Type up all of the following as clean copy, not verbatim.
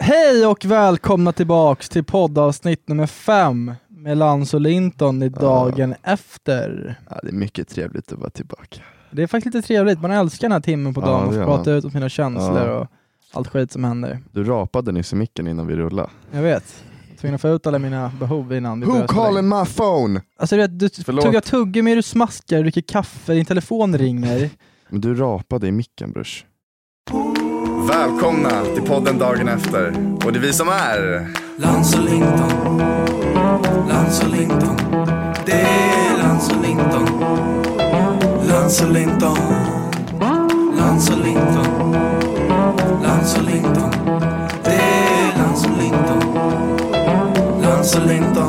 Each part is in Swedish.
Hej och välkomna tillbaks till poddavsnitt nummer 5 med Lans och Linton i dagen efter. Ja, det är mycket trevligt att vara tillbaka. Det är faktiskt lite trevligt, man älskar den här timmen på dagen och prata ut om sina känslor och allt skit som händer. Du rapade nyss i micken innan vi rullade. Jag vet. Jag tvingade få ut alla mina behov innan vi Who calling my phone? Alltså du tuggar tuggummi, du smaskar, du dricker kaffe, din telefon ringer. Men du rapade i micken, brors. Välkomna till podden dagen efter. Och det är vi som är Lans och Linton. Lans och Linton. Det är Lans och Linton. Lans och Linton. Lans och Linton. Lans och Linton. Det är Lans och Linton. Lans och Linton.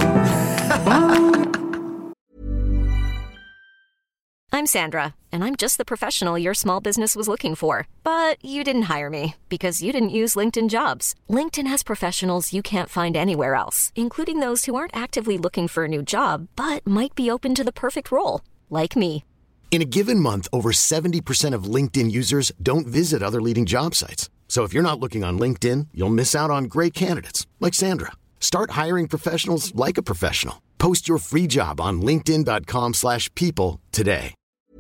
I'm Sandra, and I'm just the professional your small business was looking for. But you didn't hire me because you didn't use LinkedIn Jobs. LinkedIn has professionals you can't find anywhere else, including those who aren't actively looking for a new job, but might be open to the perfect role, like me. In a given month, over 70% of LinkedIn users don't visit other leading job sites. So if you're not looking on LinkedIn, you'll miss out on great candidates like Sandra. Start hiring professionals like a professional. Post your free job on linkedin.com/people today.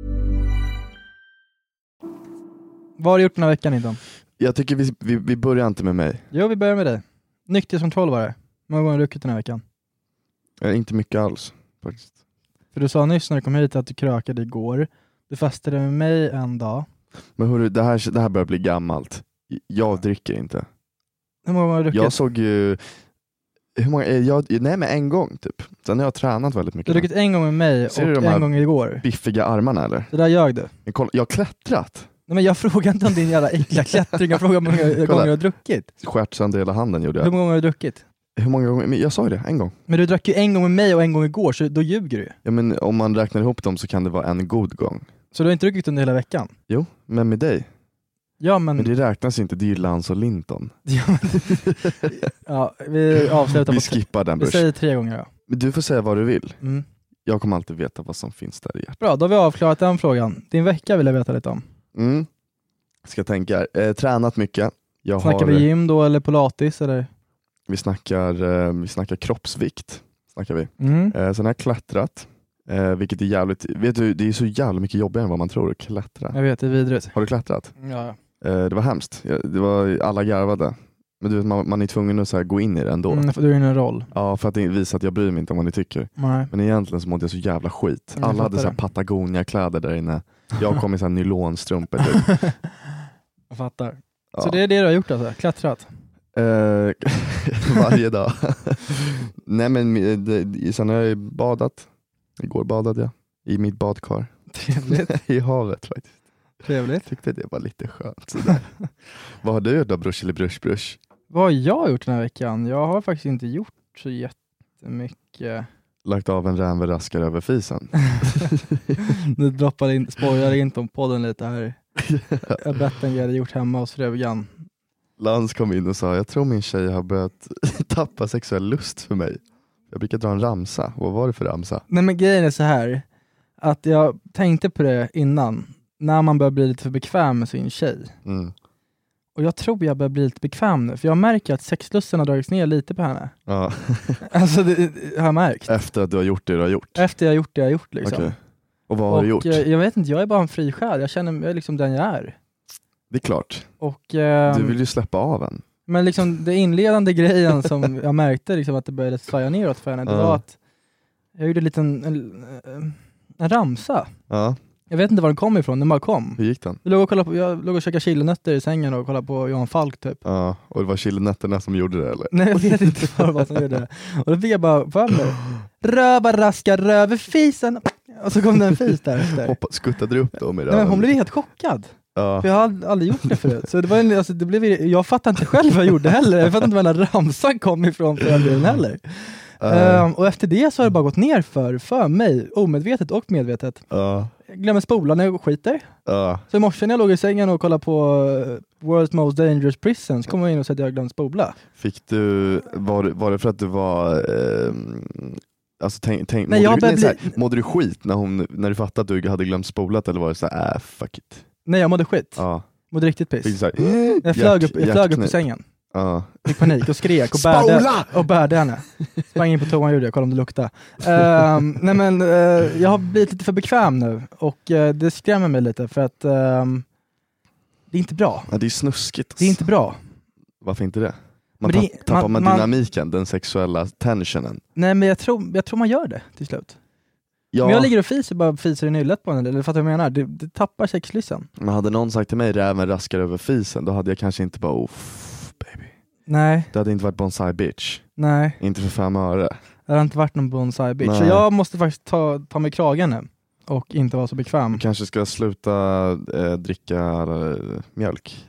Vad har du gjort den här veckan, Linton? Jag tycker vi börjar inte med mig. Jo, vi börjar med dig. Nykter som 12-are. Många gånger har du druckit den här veckan? Inte mycket alls, faktiskt. För du sa nyss när du kom hit att du krökade igår. Du fastade med mig en dag. Men hörru, det här börjar bli gammalt. Jag dricker inte. Hur många gånger har du druckit? Jag såg ju... Nej, men en gång typ. Sen har jag tränat väldigt mycket. Du har druckit en gång med mig och en gång igår. Biffiga armarna, eller? Det där ljög du. Jag har klättrat. Nej, men jag frågar inte om din jävla äckliga klättring. Jag frågar hur många gånger du har druckit. Skärt sönder hela handen gjorde jag. Hur många gånger har du druckit? Hur många gånger? Men jag sa ju det, en gång. Men du drack ju en gång med mig och en gång igår, så då ljuger du ju. Ja, men om man räknar ihop dem så kan det vara en god gång. Så du har inte druckit under hela veckan? Jo, men med dig. Ja, men det räknas inte, det är ju Lans och Linton. Ja, vi avslutar vi skippar den. Vi säger 3 gånger då. Men du får säga vad du vill. Mm. Jag kommer alltid veta vad som finns där i hjärtat. Bra, då har vi avklarat den frågan. Din vecka vill jag veta lite om. Ska tänka. Tränat mycket. Snackar vi gym då eller pilates eller? Vi snackar kroppsvikt. Snackar vi. Sen har jag klättrat. Vilket är jävligt... Vet du, det är så jävla mycket jobbigare än vad man tror att klättra. Jag vet, det är vidrigt. Har du klättrat? Ja. Det var hemskt. Det var alla garvade. Men du vet, man är tvungen att så här gå in i det ändå. För du är en roll. Ja, för att visa att jag bryr mig inte om vad ni tycker. Nej. Men egentligen så mådde jag så jävla skit. Alla hade så här Patagonia-kläder där inne. Jag kom i så här nylonstrumpor typ. Jag fattar. Ja. Så det är det du har gjort alltså? Klättrat? Varje dag. Nej, men sen har jag badat. Igår badade jag i mitt badkar. Trevligt. I havet faktiskt. Trevligt. Tyckte det var lite skönt sådär. Vad har du gjort då, brors eller brush? Vad har jag gjort den här veckan? Jag har faktiskt inte gjort så jättemycket. Lagt av en räveraskare över fisen. Nu droppar in, spoilar inte om podden lite här. Jag bett en grej gjort hemma hos Rövgan. Lans kom in och sa, jag tror min tjej har börjat tappa sexuell lust för mig. Jag brukar dra en ramsa. Vad var det för ramsa? Nej, men grejen är så här. Att jag tänkte på det innan. När man börjar bli lite för bekväm med sin tjej. Och jag tror jag börjar bli lite bekväm nu. För jag märker att sexlusten har dragits ner lite på henne. Ja. Alltså det har jag märkt. Efter att du har gjort det du har gjort? Efter jag har gjort det jag har gjort liksom. Okay. Och vad har du gjort? Jag vet inte, jag är bara en fri själ. Jag känner mig liksom den jag är. Det är klart. Och, du vill ju släppa av en. Men liksom det inledande grejen som jag märkte liksom att det började svaja neråt för henne. Det var att jag gjorde en ramsa. Ja. Jag vet inte var den kom ifrån, den bara kom. Hur gick den? Jag låg och käkade chilinötter i sängen och kollade på Johan Falk typ. Ja, och det var chilinötterna som gjorde det eller? Nej, jag vet inte vad som gjorde det. Och då fick jag bara för mig. Röva raska röverfisen. Och så kom det en fis där efter. Skuttade du upp dem i Nej, men hon blev helt chockad. Ja. För jag hade aldrig gjort det förut. Så det var jag fattade inte själv vad jag gjorde heller. Jag fattade inte var den här ramsan kom ifrån för den heller. Och efter det så har det bara gått ner för mig, omedvetet och medvetet. Jag glömmer spola när jag skiter. Så i morse när jag låg i sängen och kollade på World's Most Dangerous Prison så kom jag in och sa att jag glömt spola. Fick du, var det för att du var alltså mådde du skit när du fattade att du hade glömt spolat, eller var det så här, fuck it? Nej, jag mådde skit. Ja. Mådde riktigt piss. Fick så här, jag flög upp i sängen. Fick panik och skrek och bärde henne. Sprang in på toan och gjorde det, kollade om det luktade. Jag har blivit lite för bekväm nu och det skrämmer mig lite för att det är inte bra. Ja, det är snuskigt. Det är inte bra. Varför inte det? Tappar man dynamiken, den sexuella tensionen. Nej, men jag tror man gör det till slut. Ja. Om jag ligger och fiser i nyllet på henne, eller fattar vad jag menar? Det tappar sexlysten. Men hade någon sagt till mig räven raskar över fisen, då hade jag kanske inte bara baby. Nej. Det hade inte varit bonsai bitch. Nej. Inte för 5 öre. Det hade inte varit någon bonsai bitch. Så jag måste faktiskt ta mig kragen nu. Och inte vara så bekväm. Du kanske ska sluta dricka mjölk.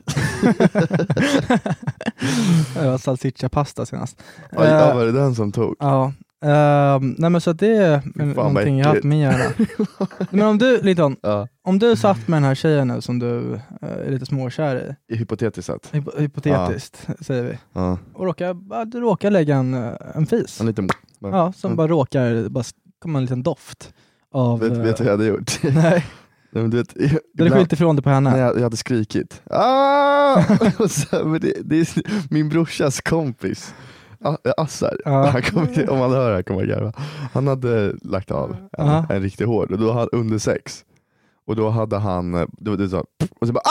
Jag var salsiccia pasta senast. Ja, var det den som tog? Ja. Nej, men så att det är någonting jag har haft med göra. Men om du, Linton, om du satt med den här tjejen nu som du är lite småkär i. Hypotetiskt sett. Hypotetiskt, säger vi. Och du råkar lägga en fis. En liten... Bara råkar, bara komma en liten doft. Vet du vad jag hade gjort? Nej. Men du vet, du hade skyllt ifrån det på henne? Nej, jag hade skrikit. Men det är min brorsas kompis. Assar. Om han hör här kommer jag garva. Han hade lagt av en riktigt hård. Och då hade under sex. Och då hade han det så, och så bara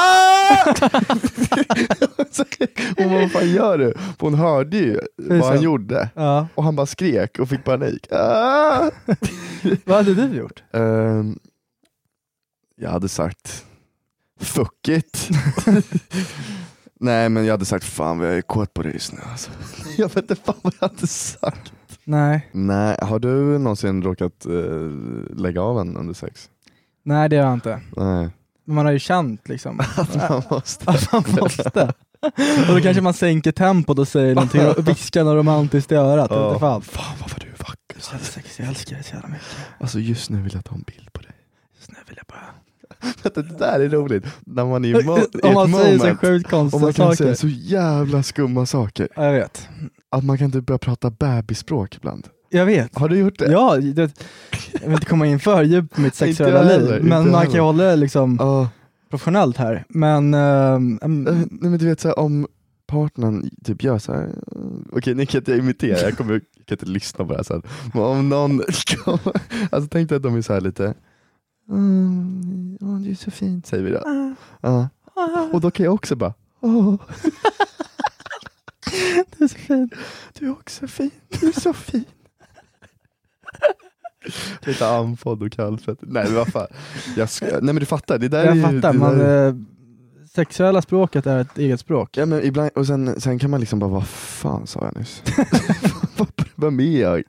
och vad fan gör du? För hon hörde ju vad han gjorde. Och han bara skrek och fick panik. Vad hade du gjort? Jag hade sagt fuck it. Nej, men jag hade sagt fan, jag är kåt på det just nu alltså. Jag vet inte fan vad jag hade sagt. Nej, har du någonsin råkat lägga av en under sex? Nej, det har jag inte. Nej. Men man har ju känt liksom att man måste. Och då kanske man sänker tempot och säger någonting och viskar något romantiskt i örat. Fan vad var du vacker. Så sex, jag älskar dig så jävla mycket. Alltså just nu vill jag ta en bild på dig. Just nu vill jag bara... Det där är roligt. När man är i om man säger så sjukt konstiga och man kan saker. säga så jävla skumma saker. Ja, jag vet. Att man kan typ börja prata bebisspråk ibland. Jag vet. Har du gjort det? Ja, jag vill inte komma in för djupt på mitt sexuella liv. Men man kan ju hålla det liksom professionellt här. Men men du vet så här, om partnern typ gör så här. Okej, nu kan inte jag imitera. Jag kan inte lyssna på det här sen. Men om någon alltså tänkte att de är så här lite det är så fint, säger vi då. Och då kan jag också bara du är så fin. Du är också fin. Du är så fin. Lite andfådd och kallfett. Nej, men vad fan. Nej, men du fattar. Det där jag är fattar. Sexuella språket är ett eget språk. Ja, men ibland, och sen kan man liksom bara, vad fan sa jag nyss? Vem är jag?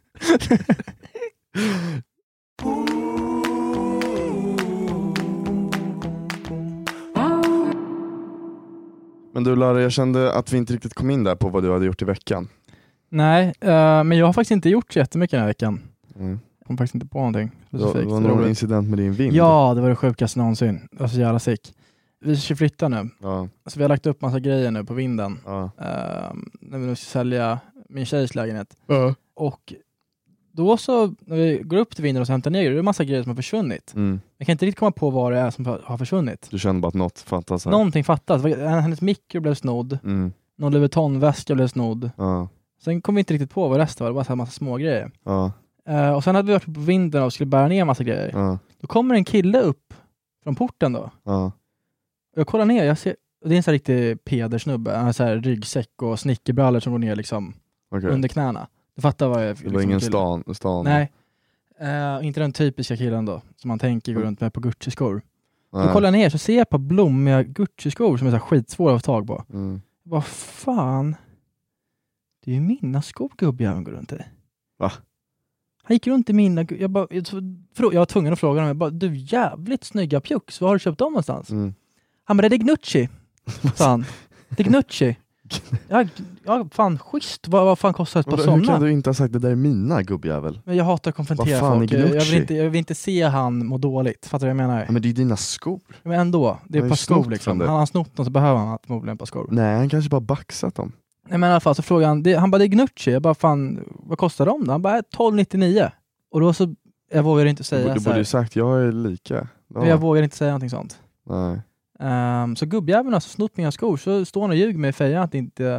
Men du Lara, jag kände att vi inte riktigt kom in där på vad du hade gjort i veckan. Nej, men jag har faktiskt inte gjort så jättemycket den här veckan. Jag kom faktiskt inte på någonting specifikt. Det var någon incident med din vind? Ja, det var det sjukaste någonsin. Jag var så jävla sick. Vi ska flytta nu. Ja. Så vi har lagt upp massa grejer nu på vinden. Ja. När vi nu ska sälja min tjejs lägenhet. Och då så, när vi går upp till vinden och så hämtar ner det är massa grejer som har försvunnit. Jag kan inte riktigt komma på vad det är som har försvunnit. Du känner bara att något fattas här. Någonting fattas. Hennes mikro blev snodd. Någon Louis Vuitton-väska blev snodd. Sen kom vi inte riktigt på vad resten var. Det var bara en massa små grejer. Och sen hade vi varit på vinden och skulle bära ner en massa grejer. Då kommer en kille upp från porten då. Jag kollar ner, jag ser, det är en sån här riktig pedersnubbe. Han har så här ryggsäck och snickerbrallor som går ner liksom under knäna. Du fattar vad jag... Det var ingen stan. Nej. Inte den typiska killen då. Som man tänker går runt med på Gucci-skor. Då kollar jag ner så ser jag på blommiga Gucci-skor som är så här skitsvåra att få tag på. Vad fan? Det är ju mina skor gubbjäveln går runt i. Va? Han gick runt i mina... Jag var tvungen att fråga honom. Du, jävligt snygga pjux. Var har du köpt dem någonstans? Han bara, det är Gnucci. Sa han. Det är Gnucci. Ja, fan schysst. Vad fan kostar ett par sådana? Hur kan du inte ha sagt det där är mina gubbjävel? Men jag hatar att konfrontera folk. Jag vill inte se han må dåligt. Fattar du vad jag menar? Ja, men det är dina skor. Men ändå. Det är ett par skor liksom. Han har snott dem så behöver han förmodligen ett par skor. Nej, han kanske bara baxat dem. Nej, men i alla fall så frågar han. Han bara, det är Gnucci. Jag bara, fan, vad kostar de då? Han bara, 12,99. Och då så, jag vågar inte säga du borde ju sagt, jag är lika. Ja. Jag vågar inte säga någonting sånt. Nej. Så gubbjäveln har snott mina skor. Så står han och ljuger med i fejan att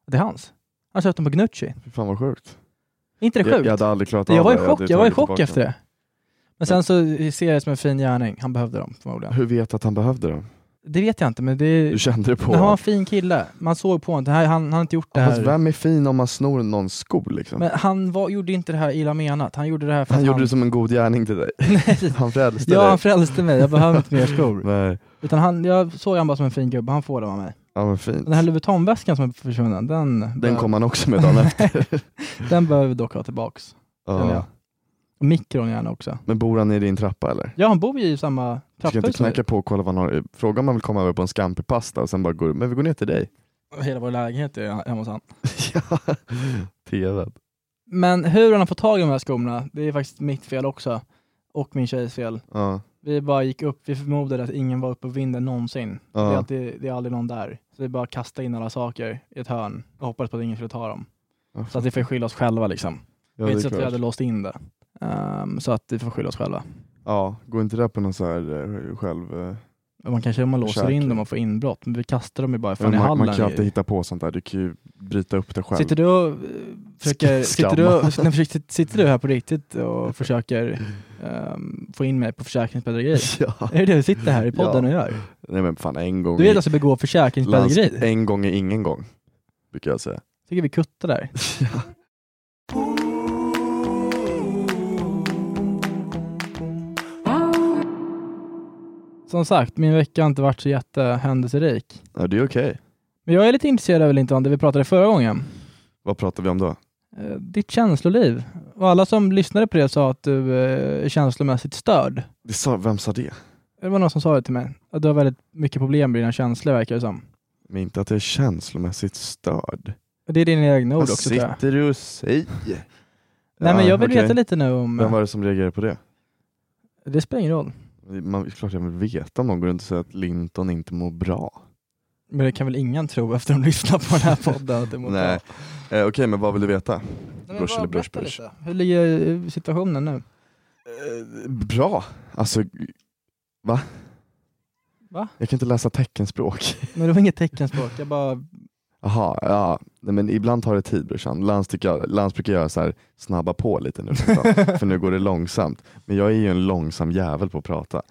Det är hans. Han köpte dem på Gnucci. Fy fan vad sjukt. Inte det sjukt? Jag hade aldrig klarat jag av var i det. chock, jag var i chock tillbaka. efter det. Men sen så ser jag det som en fin gärning. Han behövde dem förmodligen. Hur vet du att han behövde dem? Det vet jag inte, men det... Du kände det på Han var en fin kille. Man såg på honom. Han har inte gjort det här. Fast vem är fin om man snor någons skor liksom? Men han gjorde inte det här illa menat. Han gjorde det här för Han att gjorde det som en god gärning till dig. Nej. Han frälste dig. Ja, han frälste mig. Jag behöver inte mer skor. Nej. Utan jag såg han bara som en fin gubbe. Han får det av mig. Ja, men fint. Den här Louis Vuitton-väskan som är försvunnen, den kom han också med dagen efter. Den behöver vi dock ha tillbaks. Ja. Och mikron gärna också. Men bor han i din trappa eller? Ja, han bor ju i samma Du ska trapphus. inte knacka på och kolla vad han har. Fråga om man vill komma över på en Scampi-pasta och sen bara men vi går ner till dig. Hela vår lägenhet är hemma hos han. Ja, TV. Men hur han har fått tag i de här skorna, det är faktiskt mitt fel också. Och min tjejs fel. Ja. Vi bara gick upp, vi förmodade att ingen var uppe på vinden någonsin. Ja. Det är aldrig någon där. Så vi bara kastade in alla saker i ett hörn och hoppades på att ingen skulle ta dem. Så att vi får skylla oss själva liksom. Ja, Inte så att vi hade låst in det. Så att vi får skylla oss själva. Ja, går inte det på någon så här själv... Man kanske om man låser in dem och får inbrott. Men vi kastar dem ju bara ifrån i hallen. Man kan alltid hitta på sånt där. Du kan ju bryta upp det själv. Sitter du och sitter du här på riktigt och försöker få in mig på försäkringsbedrägeri? Ja. Är det du sitter här i podden och gör? Nej men fan, en gång. Du vet alltså begå försäkringsbedrägeri? En gång är ingen gång, brukar jag säga. Tycker vi kuttar där. Ja. Som sagt, min vecka har inte varit så jättehändelserik. Ja, det är okej. Men jag är lite intresserad av lite om det vi pratade förra gången. Vad pratade vi om då? Ditt känsloliv. Och alla som lyssnade på det sa att du är känslomässigt störd. Vem sa det? Det var någon som sa det till mig. Att du har väldigt mycket problem med dina känslor, verkar det som. Men inte att jag är känslomässigt störd. Det är dina egna ord Vad också, tror jag. sitter du och säger? Nej, men jag vill veta lite nu om... Vem var det som reagerade på det? Det spelar ingen roll. Klart jag vill veta om någon går runt och säger att Linton inte mår bra. Men det kan väl ingen tro efter att de lyssnar på den här podden att det mår Nej. bra. Okej, men vad vill du veta? Brush eller brush? Hur ligger situationen nu? Bra. Alltså, va? Va? Jag kan inte läsa teckenspråk. Men det var inget teckenspråk, jag bara... Jaha, ja. Nej, men ibland tar det tid, brorsan. Lans brukar göra så här, snabba på lite nu. För nu går det långsamt. Men jag är ju en långsam jävel på att prata.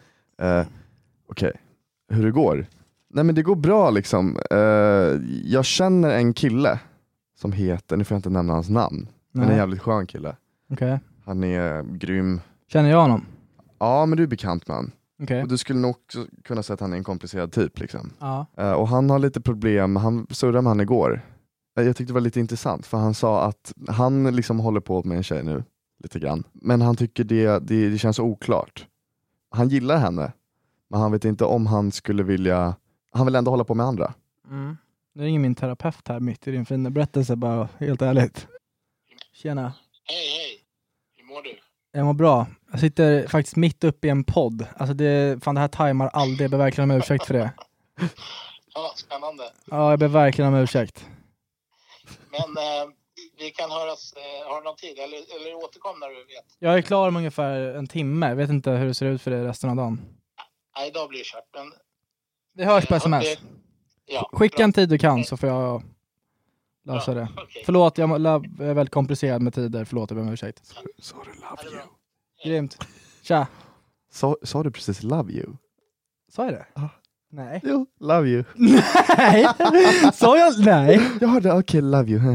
Okej. Hur det går? Nej, men det går bra liksom. Jag känner en kille som heter, nu får jag inte nämna hans namn. Men en jävligt skön kille. Okay. Han är grym. Känner jag honom? Ja, men du är bekant med han. Okay. Och du skulle nog också kunna säga att han är en komplicerad typ liksom. Ja. Och han har lite problem. Han surrade med han igår. Jag tyckte det var lite intressant, för han sa att han liksom håller på med en tjej nu lite grann. Men han tycker det känns oklart. Han gillar henne, men han vet inte om han skulle vilja. Han vill ändå hålla på med andra. Mm. Det är ingen min terapeut här mitt i din fina berättelse, bara helt ärligt. Tjena. Hej. Hur mår du? Jag mår bra. Jag sitter faktiskt mitt uppe i en podd. Alltså det här tajmar aldrig. Jag ber verkligen om ursäkt för det. Ja, spännande. Ja, jag ber verkligen om ursäkt. Men vi kan höras, har du någon tid? Eller återkom när du vet. Jag är klar om ungefär en timme. Jag vet inte hur det ser ut för dig resten av dagen. Nej, idag blir det kört. Men, vi hörs på sms. Ja, skicka bra. en tid du kan så får jag lösa det. Okay. Förlåt, jag är väldigt komplicerad med tider. Förlåt, jag ber om ursäkt. Sa du love you? Grymt. Tja. Sa du precis love you? Sa jag det? Ja. Nej. Jo, love you. Nej. Sa jag? Nej. Jag hörde, okej, love you.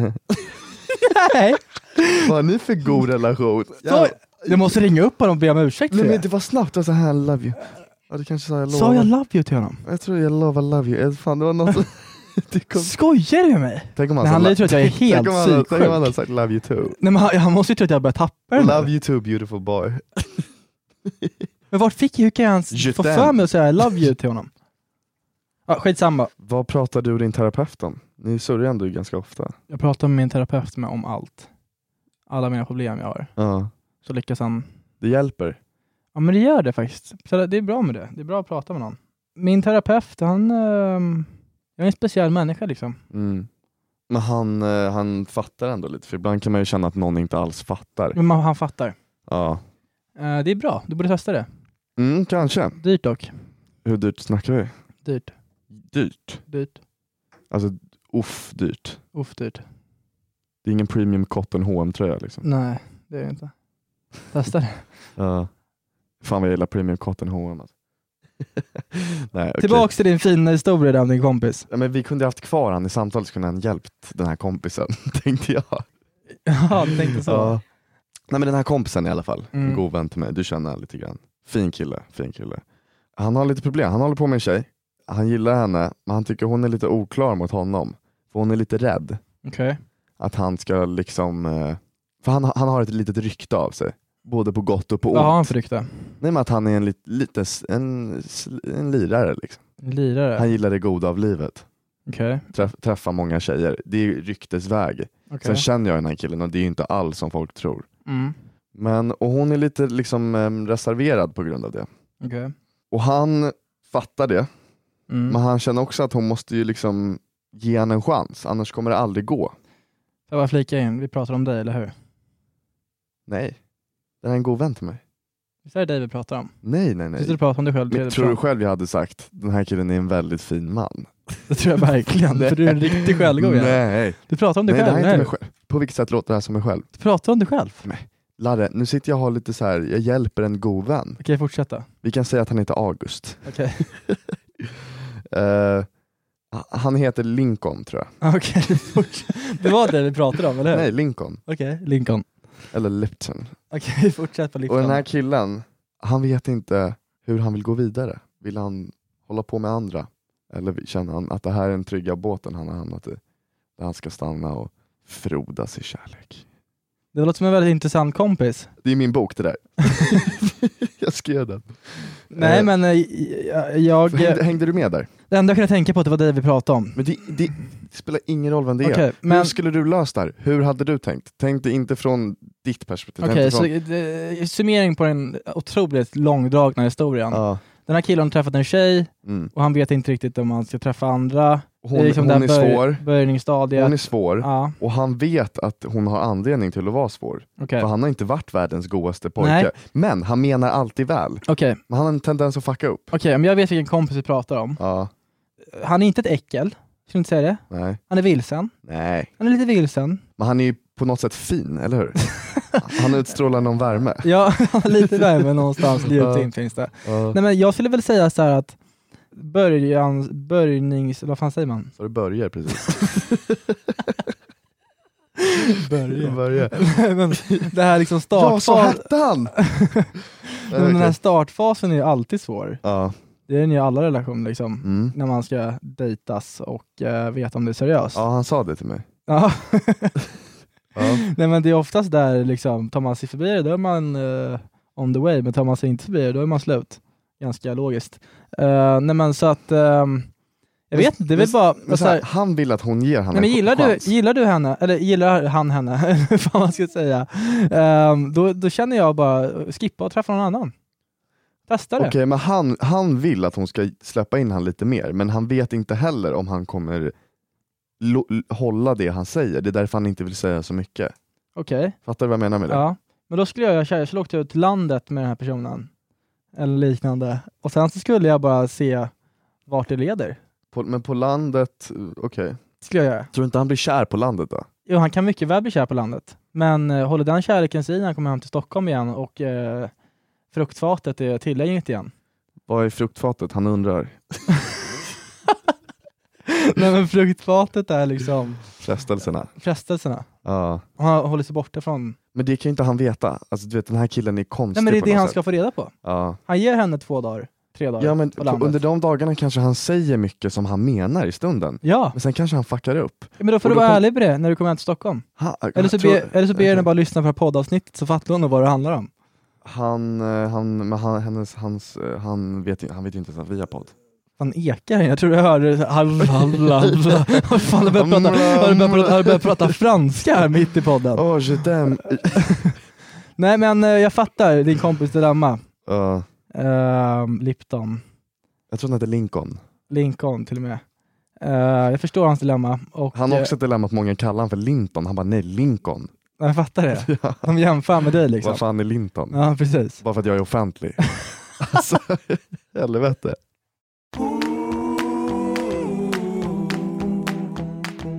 Nej. Vad är ni för god relation? Jag måste ringa upp honom och be om ursäkt för Nej, det. men det var snabbt, och så här, love you. Ja, det kanske sa jag love. Sa jag love you till honom? Jag tror jag love you. Fan, det var något. Skojar du med mig? Tänk om han han tror att jag är helt psyksjuk. Tänk om han hade sagt love you too. Nej, men han måste ju tro att jag börjar tappa den. Love you too, beautiful boy. Men hur kan jag ens få för mig att säga I love you till honom? Ja, skitsamma. Vad pratar du och din terapeut om? Ni surrar ändå ganska ofta. Jag pratar med min terapeut om allt. Alla mina problem jag har. Ja. Så lyckas han. Det hjälper. Ja, men det gör det faktiskt. Så det är bra med det. Det är bra att prata med någon. Min terapeut, han... jag är en speciell människa liksom. Mm. Men han fattar ändå lite. För ibland kan man ju känna att någon inte alls fattar. Men han fattar. Ja. Det är bra. Du borde testa det. Kanske. Dyrt dock. Hur dyrt snackar vi? Dyrt. Dyrt? Dyrt. Alltså dyrt. Dyrt. Det är ingen premium cotton H&M-tröja liksom. Nej, det är det inte. Testa det. Ja. Fan vad jag gillar premium cotton H&M. Alltså. Nej, okay. Tillbaks till din fina historia där om din kompis. Ja, men vi kunde haft kvar han i samtalet, så kunde han hjälpt den här kompisen, tänkte jag. Ja, tänkte så. Ja. Nej, men den här kompisen i alla fall, en god vän till mig, du känner lite grann. Fin kille. Han har lite problem, han håller på med en tjej. Han gillar henne, men han tycker hon är lite oklar mot honom. För hon är lite rädd. Okej. Att han ska liksom... För han har ett litet rykte av sig. Både på gott och på ont. Vad har han för rykte? Nej, men att han är en lirare liksom. Lirare? Han gillar det goda av livet. Okej. Träffar många tjejer. Det är ryktesväg. Okay. Sen känner jag den här killen och det är ju inte alls som folk tror. Men, och hon är lite liksom reserverad på grund av det. Okay. Och han fattar det. Men han känner också att hon måste ju liksom ge henne en chans. Annars kommer det aldrig gå. Jag bara flika in, vi pratar om dig, eller hur? Nej. Det är en god vän till mig. Visst är det dig vi pratar om? Nej. Du pratar om dig själv. Men, tror du själv jag hade sagt den här killen är en väldigt fin man? Det tror jag verkligen. För du är en riktig självgång. Nej. Du pratar om dig själv. Nej, det här är inte mig själv. På vilket sätt låter det här som mig själv? Du pratar om dig själv. Nej. Larre, nu sitter jag och har lite så här. Jag hjälper en god vän. Okej, fortsätta. Vi kan säga att han heter August. Okej. Han heter Lincoln, tror jag. Okej, det var det vi pratade om, eller hur? Nej, Lincoln. Okej, Lincoln. Eller Lipton. Okej, fortsätt på Lincoln. Och den här killen, han vet inte hur han vill gå vidare. Vill han hålla på med andra? Eller känner han att det här är en trygga båten han har hamnat i? Där han ska stanna och frodas i kärlek. Det låter som en väldigt intressant kompis. Det är min bok det där. Jag skrev den. Nej, men Hängde du med där? Det enda jag kunde tänka på att det var det vi pratade om. Men det spelar ingen roll vem det är. Okay, men... Hur skulle du lösa det här? Hur hade du tänkt? Tänk dig inte från ditt perspektiv. Okej, så summering på den otroligt långdragna historien. Ja. Den här killen har träffat en tjej och han vet inte riktigt om han ska träffa andra. Hon är svår. Börjningsstadiet. Hon är svår. Ja. Och han vet att hon har anledning till att vara svår. Okay. För han har inte varit världens godaste pojke. Nej. Men han menar alltid väl. Okay. Men han har en tendens att fucka upp. Okej, men jag vet vilken kompis vi pratar om. Ja. Han är inte ett äckel. Skulle inte säga det? Nej. Han är vilsen. Nej. Han är lite vilsen. Men han är ju på något sätt fin, eller hur? Han utstrålar någon värme. Ja, lite värme någonstans. Djupt finns det. Nej, men jag skulle väl säga så här att vad fan säger man? Så det börjar precis. Börjar. Men det här liksom startfasen. Ja, så hette han! Men den här startfasen är ju alltid svår. Ja. Det är den ju i alla relationer liksom. När man ska dejtas och veta om det är seriöst. Ja, han sa det till mig. Ja. Nej, men det är oftast där liksom, tar man sig förbi det, då är man on the way. Men tar man sig inte förbi det, då är man slut. Ganska logiskt. Nej, men så att jag vet inte, det är väl bara så här, han vill att hon ger henne men gillar du henne, eller gillar han henne, vad man ska säga, då känner jag bara skippa och träffa någon annan. Testa det. Okej, men han vill att hon ska släppa in han lite mer, men han vet inte heller om han kommer hålla det han säger. Det är därför han inte vill säga så mycket. Okej. Fattar du vad jag menar med det? Ja, men då skulle jag skulle åka ut landet med den här personen eller liknande, och sen så skulle jag bara se vart det leder. Men på landet, okej. Skulle jag göra. Tror du inte han blir kär på landet då? Jo, han kan mycket väl bli kär på landet. Men håller den kärleken sig när han kommer hem till Stockholm igen och fruktfatet är tillgängligt igen? Vad är fruktfatet? Han undrar. Nej, men fruktfatet är liksom Frestelserna. Ja. Och han håller sig borta från... Men det kan ju inte han veta. Alltså du vet, den här killen är konstig. Nej, men det är på det han sätt. Ska få reda på. Ja. Han ger henne 2 dagar. 3 dagar. Ja, men under de dagarna kanske han säger mycket som han menar i stunden. Ja. Men sen kanske han fuckar upp. Ja, men då får du vara ärlig med det när du kommer hem till Stockholm. Eller så ber henne bara lyssna på det här poddavsnittet, så fattar hon vad det handlar om. Han vet ju inte ens att vi har podd. Han ekar. Jag tror jag hörde har du börjat prata franska här mitt i podden? Nej, men jag fattar din kompis dilemma. Lipton. Jag tror han heter Lincoln. Lincoln till och med. Jag förstår hans dilemma. Och, han har också ett dilemma att många kallar han för Linton. Han bara, nej, Lincoln. Jag fattar det. Ja. De jämför med dig liksom. Vad fan är Linton? Ja, precis. Bara för att jag är offentlig. Alltså, helvete.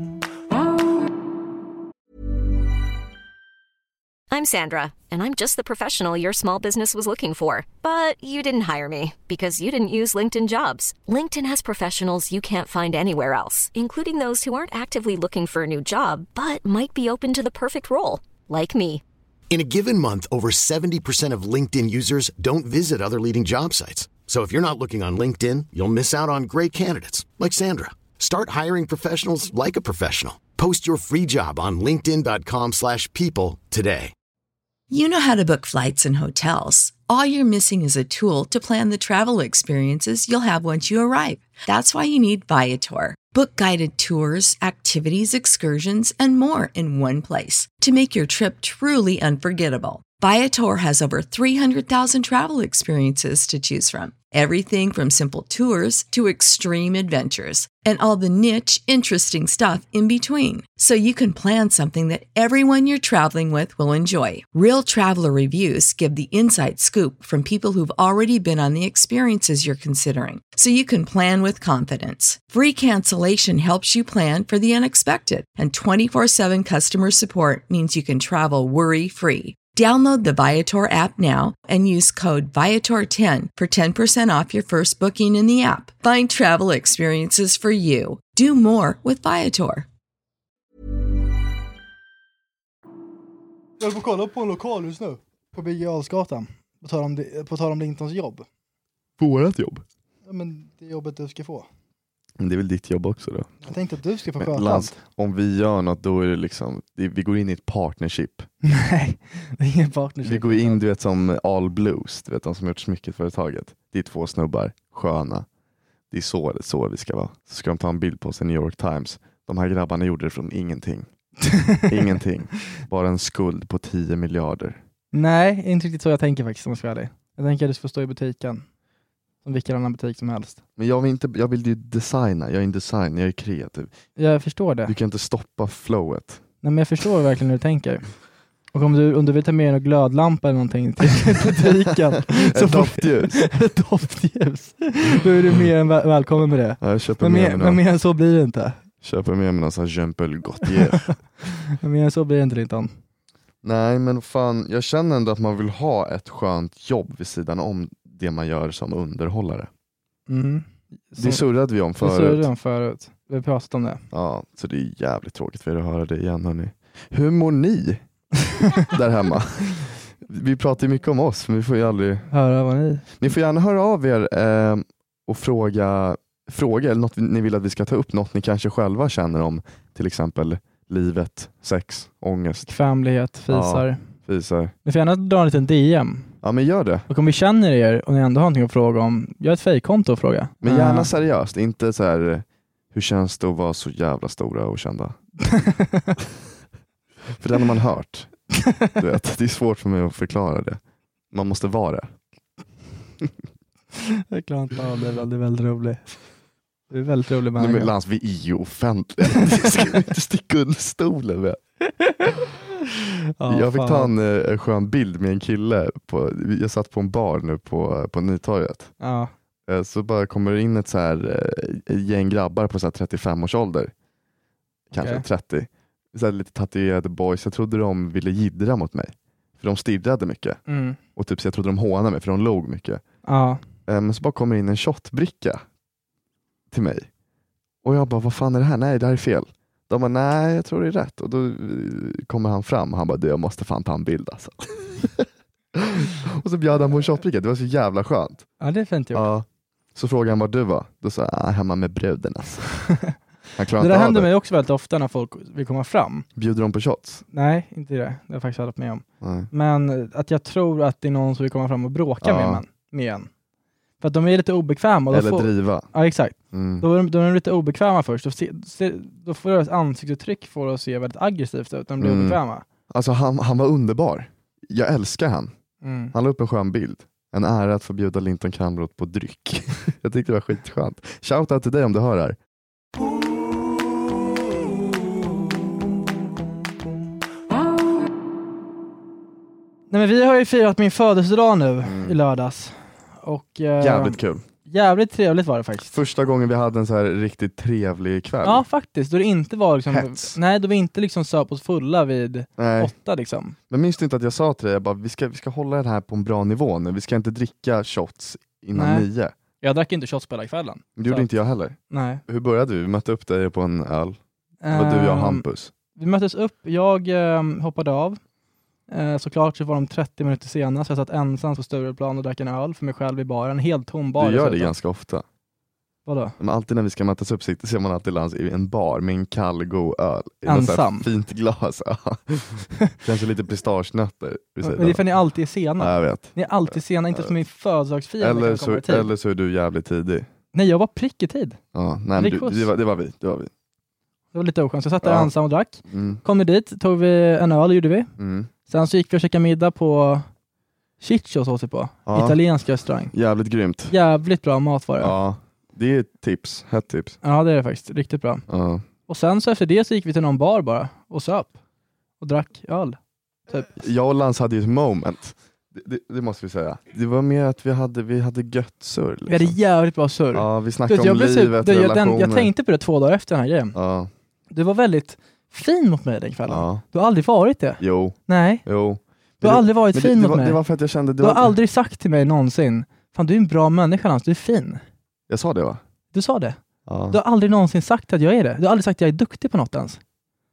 I'm Sandra, and I'm just the professional your small business was looking for. But you didn't hire me because you didn't use LinkedIn Jobs. LinkedIn has professionals you can't find anywhere else, including those who aren't actively looking for a new job, but might be open to the perfect role, like me. In a given month, over 70% of LinkedIn users don't visit other leading job sites. So if you're not looking on LinkedIn, you'll miss out on great candidates like Sandra. Start hiring professionals like a professional. Post your free job on linkedin.com/people today. You know how to book flights and hotels. All you're missing is a tool to plan the travel experiences you'll have once you arrive. That's why you need Viator. Book guided tours, activities, excursions, and more in one place to make your trip truly unforgettable. Viator has over 300,000 travel experiences to choose from. Everything from simple tours to extreme adventures and all the niche, interesting stuff in between. So you can plan something that everyone you're traveling with will enjoy. Real traveler reviews give the inside scoop from people who've already been on the experiences you're considering. So you can plan with confidence. Free cancellation helps you plan for the unexpected. And 24/7 customer support means you can travel worry-free. Download the Viator app now and use code Viator10 for 10% off your first booking in the app. Find travel experiences for you. Do more with Viator. Jag får kolla på en lokal just nu. På Birger Jarlsgatan. På tal om Lintons jobb. Vårat jobb? Ja, men det jobbet du ska få. Men det är väl ditt jobb också då? Jag tänkte att du ska få sköta Lans, om vi gör något då är det liksom, vi går in i ett partnership. Nej, det är ingen partnership. Vi går in, du vet, som All Blues, du vet, de som gjort smycketföretaget. Det är 2 snubbar, sköna. Det är så vi ska vara. Så ska de ta en bild på oss i New York Times. De här grabbarna gjorde det från ingenting. Ingenting. Bara en skuld på 10 miljarder. Nej, inte riktigt så jag tänker faktiskt, om jag ska vara ärlig. Jag tänker att du får stå i butiken. Som vilken annan butik som helst. Men jag vill ju designa. Jag är en design, jag är kreativ. Jag förstår det. Du kan inte stoppa flowet. Nej, men jag förstår verkligen hur du tänker. Och om du vill ta med en glödlampa eller någonting till butiken. Ett doftljus. Ett doftljus. Då är du mer än välkommen med det. Ja, jag köper men mer än så blir det inte. Köper med mig någon sån här Jean-Paul Gaultier. Men mer än så blir det inte, Linton. Nej, men fan, jag känner ändå att man vill ha ett skönt jobb vid sidan om det man gör som underhållare. Det surrade vi om förut. Vi har pratat om det. Ja, så det är jävligt tråkigt för er att höra det igen, hörni. Hur mår ni där hemma? Vi pratar ju mycket om oss, men vi får ju aldrig höra vad ni får gärna höra av er och fråga eller något ni vill att vi ska ta upp, något ni kanske själva känner om, till exempel livet, sex, ångest, bekvämlighet, fisar. Ja, fisar. Ni får gärna dra en liten DM. Ja, men gör det. Och om vi känner er och ni ändå har någonting att fråga om, gör ett fejkkonto och fråga. Men gärna seriöst, inte så här, hur känns det att vara så jävla stora och kända? För den har man hört. Du vet, det är svårt för mig att förklara det. Man måste vara det. Jag klarar inte av det, det är väldigt roligt. Det är väldigt roligt. Nej, men Lans, vi är ju offentliga. Det ska vi inte sticka under stolen med. Jag fick ta en skön bild med en kille. Jag satt på en bar nu på Nytorget. Ja. Så bara kommer det in ett så här gäng grabbar på så här 35 års ålder. Kanske 30. Så här lite tatuerade boys. Jag trodde de ville jiddra mot mig. För de stirrade mycket. Och typ så jag trodde de hånade mig för de låg mycket. Ja. Men så bara kommer in en shotbricka till mig. Och jag bara, vad fan är det här? Nej, det här är fel. De bara, nej, jag tror det är rätt. Och då kommer han fram och han bara, jag måste fan ta en bild alltså. Och så bjöd han på en shotbricka. Det var så jävla skönt. Ja, det är fint gjort. Ja. Så frågade han var du var. Då sa jag, hemma med bruden alltså. Det där händer mig också väldigt ofta när folk vill komma fram. Bjuder de på shots? Nej, inte det. Det har jag faktiskt hållit med om. Nej. Men att jag tror att det är någon som vill komma fram och bråka med en. För att de är lite obekväma. Och eller driva. Ja, exakt. Då är de lite obekväma först. Då får deras ansiktsuttryck för att se väldigt aggressivt ut när de blir obekväma. Alltså han var underbar. Jag älskar han. Han la upp en skön bild. En ära att få bjuda Linton Kamroth på dryck. Jag tyckte det var skitskönt. Shoutout till dig om du hör här. Nej, men vi har ju firat min födelsedag nu i lördags. Och, jävligt kul. Jävligt trevligt var det faktiskt. Första gången vi hade en så här riktigt trevlig kväll. Ja, faktiskt. Då det inte var liksom... Hets. Nej, då vi inte liksom söp oss fulla vid 8 liksom. Men minns du inte att jag sa till dig, jag bara, vi ska hålla det här på en bra nivå nu. Vi ska inte dricka shots innan 9. Jag drack inte shots på hela kvällen. Det gjorde inte jag heller. Nej. Hur började vi mötte upp dig på en öl? Det var du, jag och Hampus. Vi möttes upp, jag hoppade av. Såklart så var de 30 minuter senare, så jag satt ensam på Stureplan och drack en öl för mig själv i baren. En helt tom bar. Du gör det ganska ofta. Vadå? Men alltid när vi ska mötas upp ser man alltid Lans i en bar med en kall god öl. Ensam? Fint glas. Kanske lite pistagenötter. Men det är för ni alltid är sena. Ja, jag vet. Ni är alltid sena, inte som min födelsedagsfirande. Eller så är du jävligt tidig. Nej, jag var prick i tid. Ja, nej, men det var vi. Det var lite oskönt. Så jag satt där ensam och drack. Kom vi dit, tog vi en öl, gjorde vi. Sen så gick vi och käkade middag på Ciccio, så på. Italiensk restaurang. Jävligt grymt. Jävligt bra mat var det. Ja, det är ett tips. Hett tips. Ja, det är det faktiskt. Riktigt bra. Och sen så efter det så gick vi till någon bar bara och söp. Och drack öl. Typ. Jag och Lans hade ju ett moment. Det måste vi säga. Det var mer att vi hade gött surr. Liksom. Vi hade jävligt bra surr. Ja, vi snackade om livet, relationer. Jag tänkte på det 2 dagar efter den här grejen. Ja. Du var väldigt fin mot mig den kvällen. Ja. Du har aldrig varit det. Jo. Nej. Jo. Du har aldrig varit fin mot mig. Det var för att jag kände... Du har aldrig sagt till mig någonsin, fan du är en bra människa, Lans, du är fin. Jag sa det, va? Du sa det. Ja. Du har aldrig någonsin sagt att jag är det. Du har aldrig sagt att jag är duktig på något ens.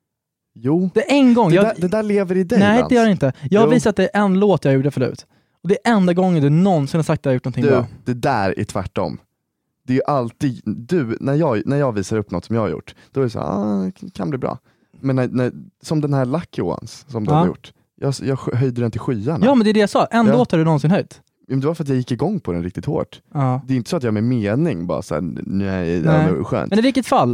Jo. Det är en gång. Det där lever i dig. Nej, Lans. det gör det inte. Jag har visat dig en låt jag gjorde förut. Och det är enda gången du någonsin har sagt att jag har gjort någonting bra. Det där är tvärtom. Det är ju alltid du, när jag visar upp något som jag har gjort, då är det så kan bli bra. Men när, som den här Lucky Ones som du har gjort, jag höjde den till skyarna. Ja, men det är det jag sa. En låt har du någonsin höjt. Men det var för att jag gick igång på den riktigt hårt. Ja. Det är inte så att jag med mening bara såhär, nej. Det är skönt. Men i vilket fall,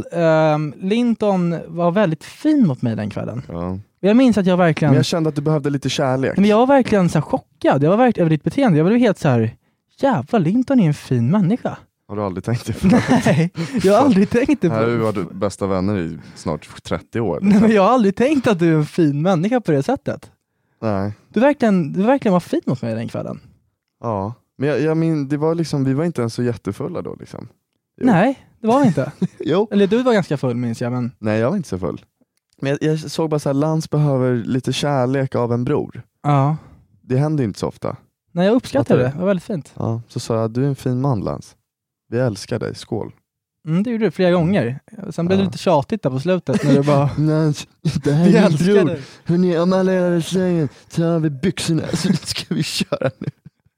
Linton var väldigt fin mot mig den kvällen. Ja. Jag minns att jag verkligen... Men jag kände att du behövde lite kärlek. Men jag var verkligen så här chockad. Jag var verkligen över ditt beteende. Jag var helt så här, jävlar, Linton är en fin människa. Har du aldrig tänkt det? Nej, jag har aldrig tänkt det. Här har vi varit bästa vänner i snart 30 år. Nej, men jag har aldrig tänkt att du är en fin människa på det sättet. Nej. Du verkligen var fin mot mig den kvällen. Ja, men jag det var liksom, vi var inte ens så jättefulla då liksom. Jo. Nej, det var vi inte. Jo. Eller du var ganska full, minns jag. Men... Nej, jag var inte så full. Men jag såg bara så här, Lans behöver lite kärlek av en bror. Ja. Det händer inte så ofta. Nej, jag uppskattar det. Det var väldigt fint. Ja, så sa jag, du är en fin man, Lans. Vi älskar dig, skål. Det gjorde du flera gånger. Sen blev det lite tjatigt där på slutet. När du bara... Lans, det här är min bror. Hörrni, om alla är sängen, tar vi byxorna. Så ska vi köra nu.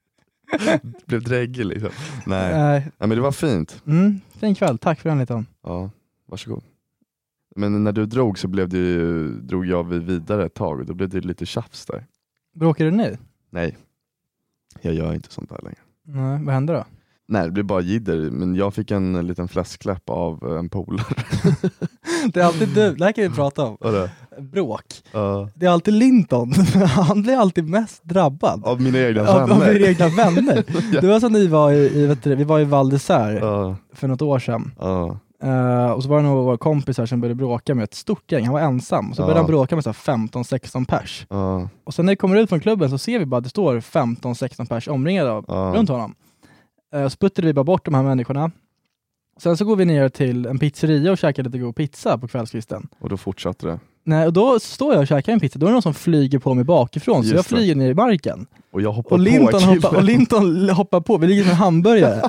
Det blev dräggig liksom. Nej, men det var fint. Fin kväll, tack för den lite. Ja, varsågod. Men när du drog så drog jag vidare ett tag och då blev det lite tjafs där. Bråkar du nu? Nej, jag gör inte sånt där längre. Nej, vad hände då? Nej, det blev bara jidder, men jag fick en liten fläskläpp av en polare. Det är alltid du, det här kan vi prata om. Bråk. Det är alltid Linton. Han blir alltid mest drabbad. Av mina egna vänner. Av mina egna vänner. Det var som ni var vi var i Val d'Isère för något år sedan. Och så var det några kompisar som började bråka med ett stort gäng. Han var ensam. Och så började han bråka med 15-16 pers. Och sen när vi kommer ut från klubben så ser vi bara att det står 15-16 pers omringade runt honom. Så puttade vi bara bort de här människorna. Sen så går vi ner till en pizzeria och käkar lite god pizza på kvällskvisten. Och då fortsatte det. Nej, och då står jag och käkar en pizza. Då är det någon som flyger på mig bakifrån. Så jag flyger ner i marken. Och jag hoppar på. Och Linton hoppar på. Vi ligger som hamburgare.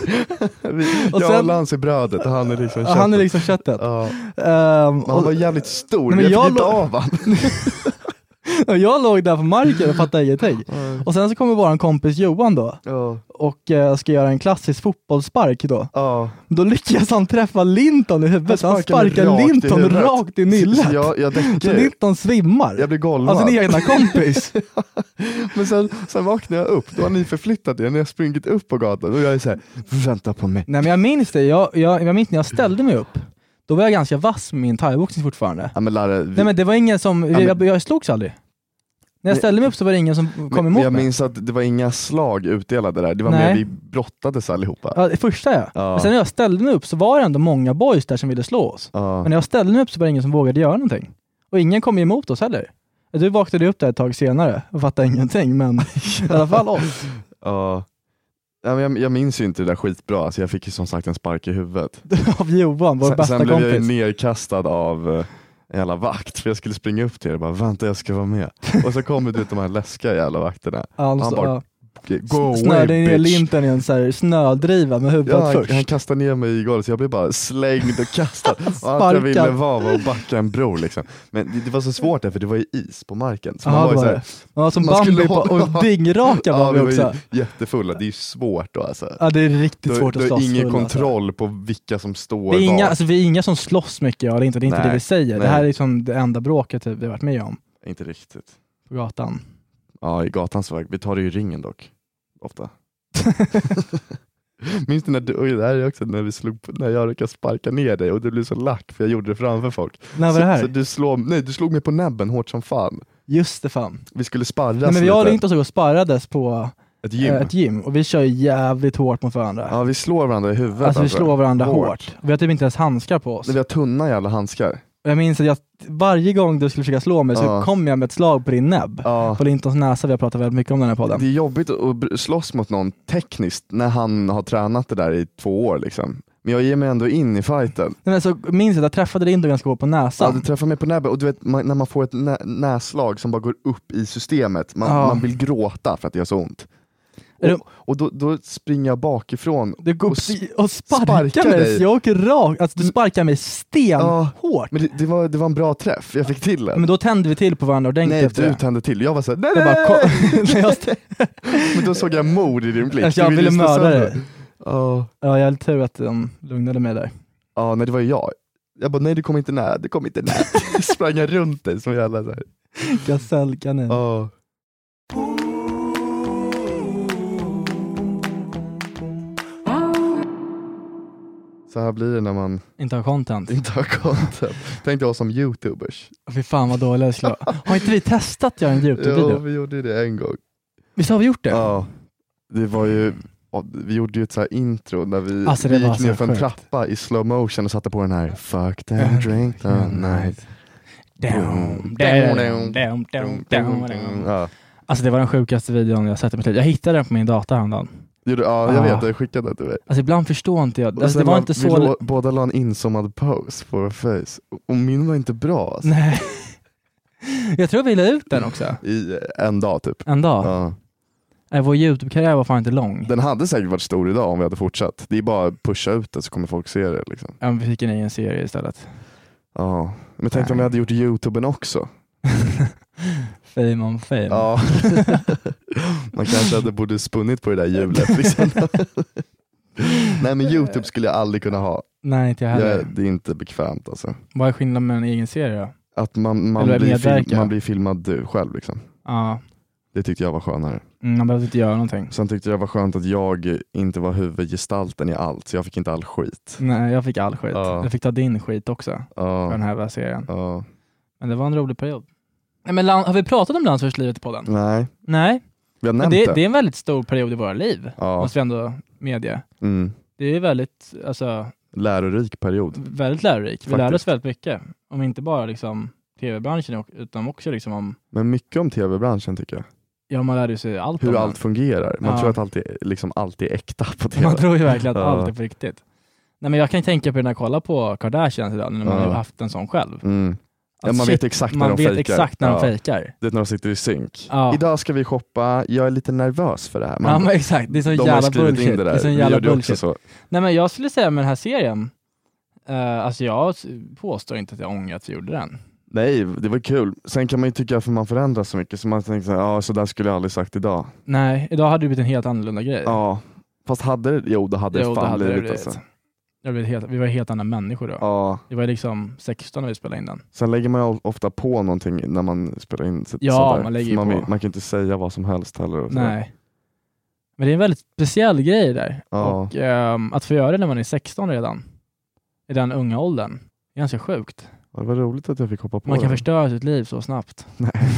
Och jag och Lans är brödet och han är liksom köttet. Han är liksom köttet. Han var jävligt stor. Men jag fick inte av han. Och jag låg där på marken och fattade ingenting. Och sen så kommer våran kompis Johan då. Och ska göra en klassisk fotbollsspark då. Då lyckas han träffa Linton i huvudet. Han sparkar Linton rakt i nyllet. Jag däckar. Så Linton svimmar. Jag blir golvad. Alltså din egna kompis. Men sen vaknar jag upp. Då har ni förflyttat er när jag sprungit upp på gatan. Och jag är såhär, vänta på mig. Nej, men jag minns det. Jag minns när jag ställde mig upp. Då var jag ganska vass med min thaiboxning fortfarande. Ja, men Larre, Nej, men det var ingen som... Jag slogs aldrig. När jag ställde mig upp så var det ingen som kom emot jag mig. minns att det var inga slag utdelade där. Det var mer vi brottades allihopa. Ja, det första Men sen när jag ställde mig upp så var det ändå många boys där som ville slå oss. Men när jag ställde mig upp så var det ingen som vågade göra någonting. Och ingen kom emot oss heller. Du vaknade upp där ett tag senare och fattade ingenting. Men i alla fall oss. Ja, jag minns ju inte det där skitbra, alltså jag fick ju som sagt en spark i huvudet. Av Johan, vår bästa kompis. Sen blev jag ju nerkastad av en jävla vakt, för jag skulle springa upp till er och bara, vänta jag ska vara med. Och så kom det ut de här läskiga jävla vakterna. Alltså, han bara, snörde ner linten i en så här snödriva med huvudet först. Han kastade ner mig i golvet så jag blev bara slängd och kastad. Och allt jag ville var att backa en bro liksom. Men det var så svårt där, för det var ju is på marken. Så man var ju så här, man som Bambi och dingraka var vi också. Jättefulla, det är ju svårt då alltså. Ja, det är riktigt svårt att slåss. Det är ingen kontroll på vilka som står det är inga, alltså, vi är inga som slåss mycket, det är inte det vi säger. Nej. Det här är liksom det enda bråket vi har varit med om. Inte riktigt. På gatan. Ja, i gatans väg. Vi tar det ju i ringen dock. Ofta. Minns du när det här är också när jag råkade sparka ner dig och du blev så lack för jag gjorde det framför folk. När var det här? Så du slog mig på näbben hårt som fan. Just det, fan. Vi skulle sparras. Nej, men vi har inte och sparrades på ett gym och vi kör jävligt hårt mot varandra. Ja, vi slår varandra i huvudet. Alltså vi slår varandra hårt. Vi har typ inte ens handskar på oss. Vi har tunna jävla handskar. Jag minns att varje gång du skulle försöka slå mig så kom jag med ett slag på din näbb. På Lintons näsa, vi har pratat väldigt mycket om den här podden. Det är jobbigt att slåss mot någon tekniskt när han har tränat det där i 2 år liksom. Men jag ger mig ändå in i fighten. Nej, men så minns jag att jag träffade dig ändå ganska hårt på näsan. Ja, du träffade mig på näbben och du vet när man får ett näslag som bara går upp i systemet. Man vill gråta för att det gör så ont. Och då springer jag bakifrån och sparkar mig dig. Jag åker rakt, alltså du sparkar mig stenhårt. Men det var en bra träff, jag fick till det. Men då tände vi till på varandra ordentligt. Nej, du tände till. Jag var såhär, nej. Men då såg jag mod i din blick. Alltså, jag ville mörda dig. Ja, jag hade tur att de lugnade mig där. Ja, nej det var ju jag. Jag bara, nej det kom inte nära. Sprang jag runt dig som jävla såhär gasellkanin. Ja. Så här blir det när man inte har content. Tänkte jag som YouTubers. Fy fan vad dåligt jag skulle. Har inte vi testat att göra en YouTube-video? Jo, vi gjorde det en gång. Visst har vi gjort det? Ja. Det var ju, vi gjorde ju ett så här intro där vi gick ner för en trappa i slow motion och satte på den här Fuck them, drink the night. Alltså det var den sjukaste videon jag sett i mitt liv. Jag hittade den på min data häromdagen. Ja, jag vet, jag skickade det till dig. Alltså ibland förstår inte jag. Alltså, det var inte så... Båda la en inzoomad pose på vår face. Och min var inte bra. Alltså. Nej. Jag tror vi la ut den också. I en dag typ. En dag? Ja. Vår YouTube-karriär var fan inte lång. Den hade säkert varit stor idag om vi hade fortsatt. Det är bara att pusha ut det så kommer folk se det. Liksom. Ja, vi fick en egen serie istället. Ja, men tänk om vi hade gjort YouTuben också. Fame on fame. Ja. Man kanske hade borde spunnit på det där hjulet liksom. Nej, men YouTube skulle jag aldrig kunna ha. Nej, inte jag heller. Det är inte bekvämt alltså. Vad är skillnaden med en egen serie då? Att man blir filmad du själv liksom. Ja. Det tyckte jag var skönare. Man behövde inte göra någonting. Sen tyckte jag var skönt att jag inte var huvudgestalten i allt. Så jag fick inte all skit. Nej, jag fick all skit. Jag fick ta din skit också. För den här serien. Men det var en rolig period. Men har vi pratat om landsförslivet i podden? Nej. Vi har nämnt det är en väldigt stor period i våra liv. Måste vi ändå medge. Det är väldigt lärorik period. Väldigt lärorik. Vi lärde oss väldigt mycket. Om inte bara liksom tv-branschen utan också liksom om... Men mycket om tv-branschen tycker jag. Ja, man lärde sig allt hur allt fungerar. Man tror att allt är äkta på tv. Man tror ju verkligen att allt är på riktigt. Nej, men jag kan tänka på när jag kollar på Kardashians idag när man har haft en sån själv. Man vet exakt när de fejkar. Exakt när de fejkar. Det är när de sitter i synk. Idag ska vi shoppa. Jag är lite nervös för det här. Men exakt. Det är så jävla bullshit. Det är så jävla bullshit. Nej, men jag skulle säga med den här serien. Alltså jag påstår inte att jag ångrar att jag gjorde den. Nej, det var kul. Sen kan man ju tycka att man förändras så mycket. Så man tänker så där skulle jag aldrig sagt idag. Nej, idag hade det blivit en helt annorlunda grej. Ja, fast då hade det fan blivit alltså. Vi var helt andra människor då. Ja. Vi var liksom 16 när vi spelade in den. Sen lägger man ju ofta på någonting när man spelar in. Man lägger på. Man kan inte säga vad som helst heller. Och nej. Men det är en väldigt speciell grej där. Och att få göra det när man är 16 redan. I den unga åldern. Det är ganska sjukt. Ja, det var roligt att jag fick hoppa på. Man kan förstöra sitt liv så snabbt.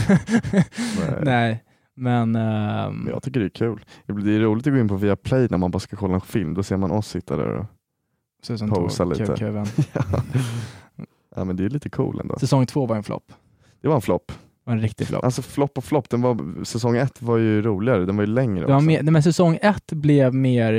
Nej. Men jag tycker det är kul. Det är roligt att gå in på Viaplay när man bara ska kolla en film. Då ser man oss sitta där och posa lite. Ja, men det är lite cool ändå. Säsong 2 var en flopp. Det var en flopp. var en riktig flopp. Alltså flopp och flopp, säsong 1 var ju roligare, den var ju längre också. Men säsong 1 blev mer,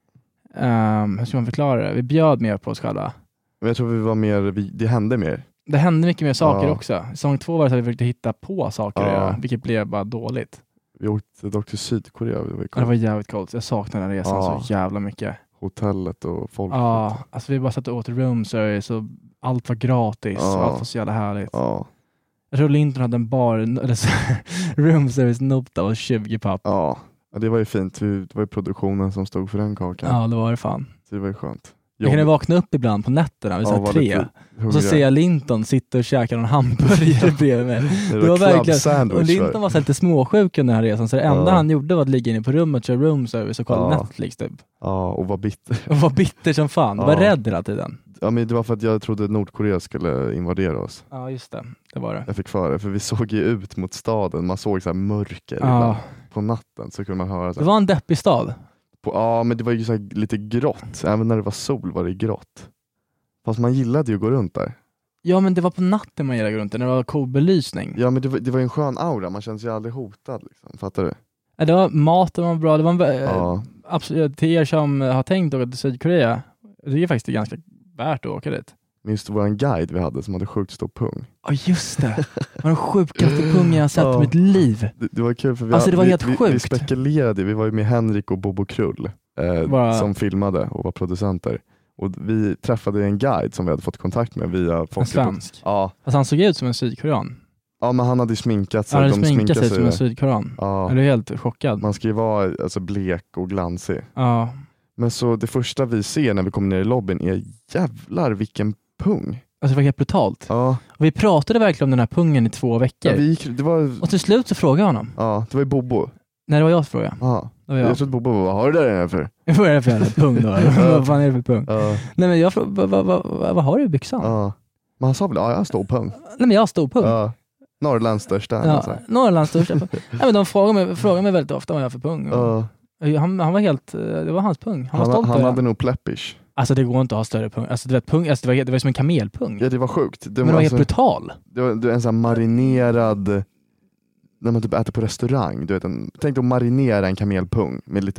hur ska man förklara det? Vi bjöd mer på oss själva. Men jag tror vi var mer, det hände mer. Det hände mycket mer saker också. Säsong 2 var det så att vi försökte hitta på saker att göra, vilket blev bara dåligt. Vi åkte dock till Sydkorea. Det var jävligt coolt. Jag saknar den resan så jävla mycket. Hotellet och folk. Ja, alltså vi bara satt och åt room service och allt var gratis och allt var så jävla härligt. Ja. Jag tror Linton hade en bar eller så, room service nota och 20 papp. Ja, det var ju fint. Det var ju produktionen som stod för den kakan. Ja, det var det fan. Så det var ju skönt. Jag kunde vakna upp ibland på nätterna, vi satt 3. Och så ser jag Linton sitta och käka någon hamburgare bredvid mig. Det var verkligen, och Linton var så lite småsjuk under den här resan, så det enda han gjorde var att ligga inne på rummet och köra room service och kolla Netflix typ. Ja, och var bitter. Och var bitter som fan. Du var rädd hela tiden. Ja, men det var för att jag trodde att Nordkorea skulle invadera oss. Ja, just det. Det var det. Jag fick för det, för vi såg ju ut mot staden. Man såg så här mörker ibland. På natten så kunde man höra så här. Det var en deppig stad. Ja, men det var ju så här lite grått. Även när det var sol var det grått. Fast man gillade ju att gå runt där. Ja, men det var på natten man gillade att gå runt där, när det var cool belysning. Ja, men det var ju en skön aura. Man kände sig aldrig hotad liksom. Fattar du? Ja, det var, maten var bra. Det var absolut, till er som har tänkt att åka till Sydkorea, det är faktiskt ganska värt att åka dit. Minns du våran guide vi hade som hade sjukt stor pung? Ja, just det. Det var den sjukaste pungen jag har sett i mitt liv. Det var kul för det var helt sjukt. Vi spekulerade, vi var ju med Henrik och Bobo Krull som filmade och var producenter. Och vi träffade en guide som vi hade fått kontakt med via en svensk? Ja. Alltså han såg ut som en sydkorean. Ja, men han hade sminkat sig. Han hade sminkat sig som en sydkorean. Ja. Jag är helt chockad. Man ska ju vara alltså, blek och glansig. Ja. Men så det första vi ser när vi kommer ner i lobbyn är jävlar vilken pung. Alltså det var helt brutalt. Ja. Och vi pratade verkligen om den här pungen i 2 veckor. Ja, och till slut så frågade jag honom. Ja, det var ju Bobo. Nej, det var jag som frågade. Ja. Jag trodde Bobo, vad har du där för? Vad är det för jävla pung då? Vad fan är det för pung? Nej, men jag frågade, vad har du i byxan? Ja. Men han sa väl, jag har stor pung. Nej, men jag har stor pung. Ja. Norrlands största. Ja, Norrlands största. Nej, men de frågar mig väldigt ofta vad jag har för pung. Han var helt, det var hans pung. Han var stolt. Han hade nog pleppish. Alltså det går inte att ha större pung. Alltså, det var som en kamelpung. Ja, det var sjukt. Men det var helt brutal. Det var en sån här marinerad, när man typ äter på restaurang. Du vet, tänk att marinera en kamelpung med lite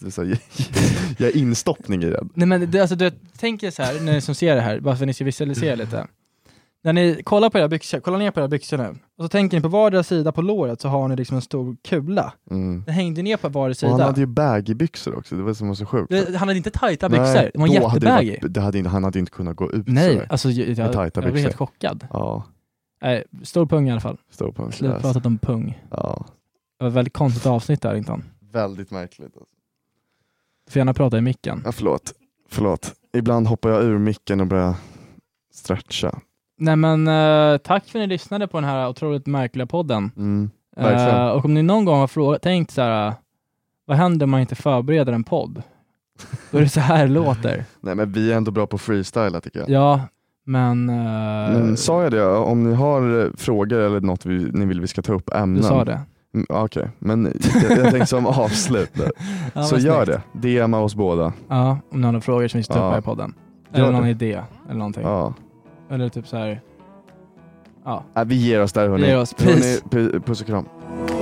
jag är instoppning i den. Nej, men du tänker så här, när ni som ser det här, bara för att ni ska visualisera lite. När ni kollar på era byxor, kollar ner på era byxor nu. Och så tänker ni på vardera sida på låret så har ni liksom en stor kula. Den hängde ner på vardera sida. Och han hade ju baggy-byxor också, det var som var så sjukt. Han hade inte tajta byxor, det var jättebaggy. Han hade inte kunnat gå ut. Nej, alltså jag blev helt chockad. Ja. Nej, stor pung i alla fall. Stor pung. Slut pratat om pung. Ja. Det var ett väldigt konstigt avsnitt där, inte han? Väldigt märkligt. Alltså. Du får gärna prata i micken. Ja, förlåt. Ibland hoppar jag ur micken och börjar stretcha. Nej, men tack för att ni lyssnade på den här otroligt märkliga podden. Och om ni någon gång har tänkt så här, vad händer om man inte förbereder en podd? Då är det så här låter. Nej, men vi är ändå bra på freestyle tycker jag. Ja, men sa jag det? Om ni har frågor eller något ni vill vi ska ta upp ämnen. Du sa det. Okej, men jag tänkte som avslut ja, så gör det. DMa oss båda. Ja, om ni har några frågor som vi ska ta upp här i podden. Eller någon idé eller någonting. Ja. Eller typ så här. Ja. Vi ger oss där, hörni. Vi ger oss, puss och kram.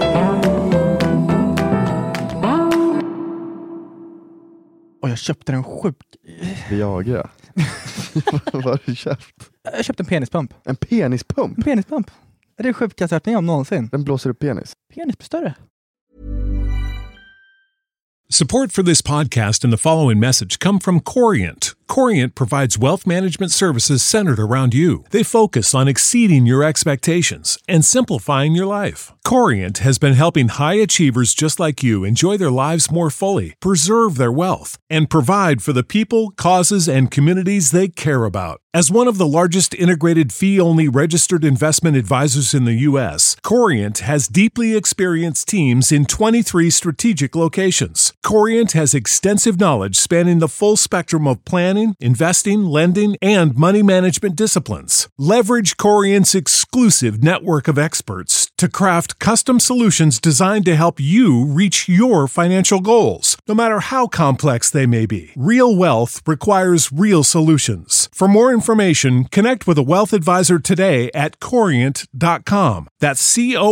Och jag köpte en sjuk... Viagra. Vad har du köpt? Jag köpte en penispump. En penispump? En penispump. Det är det sjukaste jag hört med om någonsin. Den blåser upp penis? Penis blir större. Support for this podcast and the following message come from Corient. Corient provides wealth management services centered around you. They focus on exceeding your expectations and simplifying your life. Corient has been helping high achievers just like you enjoy their lives more fully, preserve their wealth, and provide for the people, causes, and communities they care about. As one of the largest integrated fee-only registered investment advisors in the U.S., Corient has deeply experienced teams in 23 strategic locations. Corient has extensive knowledge spanning the full spectrum of planning, planning, investing, lending, and money management disciplines. Leverage Corient's exclusive network of experts to craft custom solutions designed to help you reach your financial goals, no matter how complex they may be. Real wealth requires real solutions. For more information, connect with a wealth advisor today at Corient.com. That's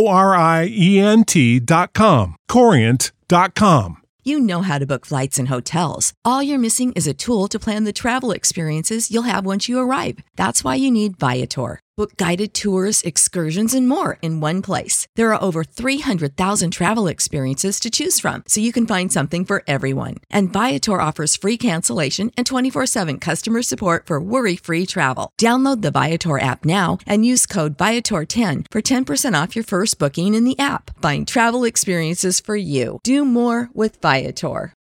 Corient.com. Corient.com. You know how to book flights and hotels. All you're missing is a tool to plan the travel experiences you'll have once you arrive. That's why you need Viator. Book guided tours, excursions, and more in one place. There are over 300,000 travel experiences to choose from, so you can find something for everyone. And Viator offers free cancellation and 24/7 customer support for worry-free travel. Download the Viator app now and use code Viator10 for 10% off your first booking in the app. Find travel experiences for you. Do more with Viator.